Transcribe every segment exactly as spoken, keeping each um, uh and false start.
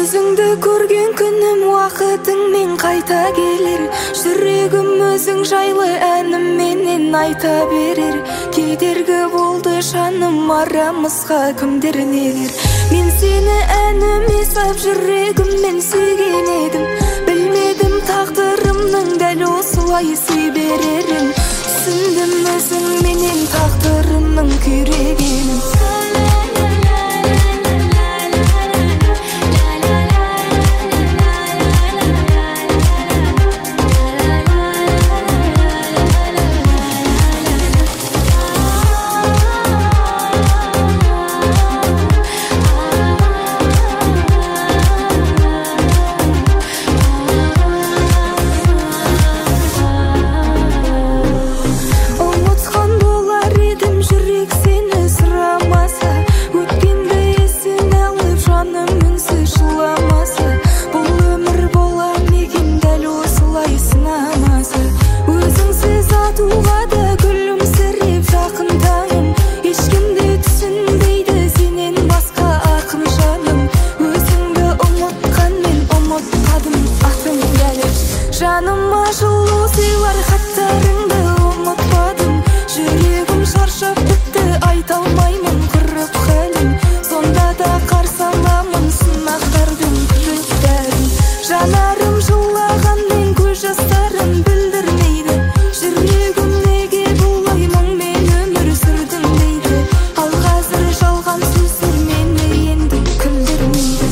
Өзіңді көрген күнім уақытыңмен қайта келер. Жүрегім өзің жайлы әнімменен айта берер. Кедергі болды жаным арамызға кімдер нелер. Мен сені әніме сап жүрегіммен сүйген едім. Білмедім тағдырымның дәл осылай сүй берерін. Түсіндім өзіңменен тағдырымның күйрегенін. Жаныма жылу сыйлар хаттарыңды ұмытпадым. Жүрегім шаршап бітті, айта алмаймын құрып хәлім. Сонда да қарсы аламын сынақтардың күректәрін. Жанарым жылағанмен көз жастарым білдірмейді. Жүрегім неге бұлай мұңмен өмір сүрдің дейді. Ал қазір жалған сөздер мені енді күлдірмейді.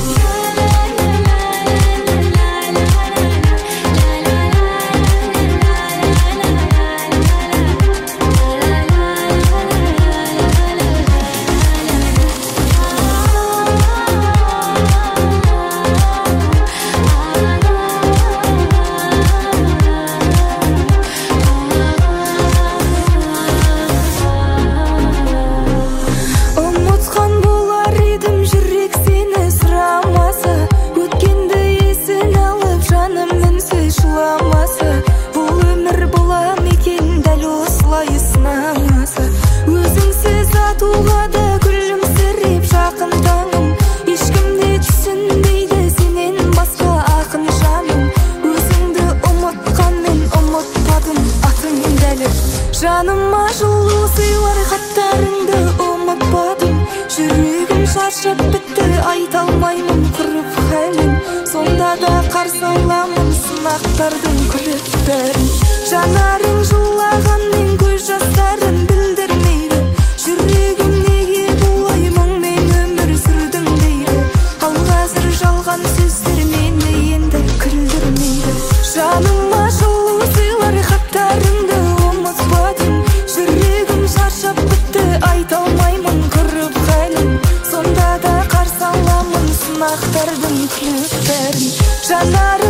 Жаныма жылу сыйлар хаттарыңды ұмытпадым. Жүрегім шаршап бітті, айта алмаймын құрып хәлін. Сонда да қарсы аламын сынақтардың күректәрін. Жанарың жылағанмен көз жастарым білдірмейді. Жүрегім неге бұлай мұңмен өмір сүрдің дейді. Ал қазір жалған сөздер мені енді күлдірмейді. Жаныма жылу сыйлар хаттарыңды ұмытпадым. Жүрегім шаршап бітті, айта алмаймын құрып хәлін. Сонда да қарсы аламын сынақтардың күректәрін. Жанар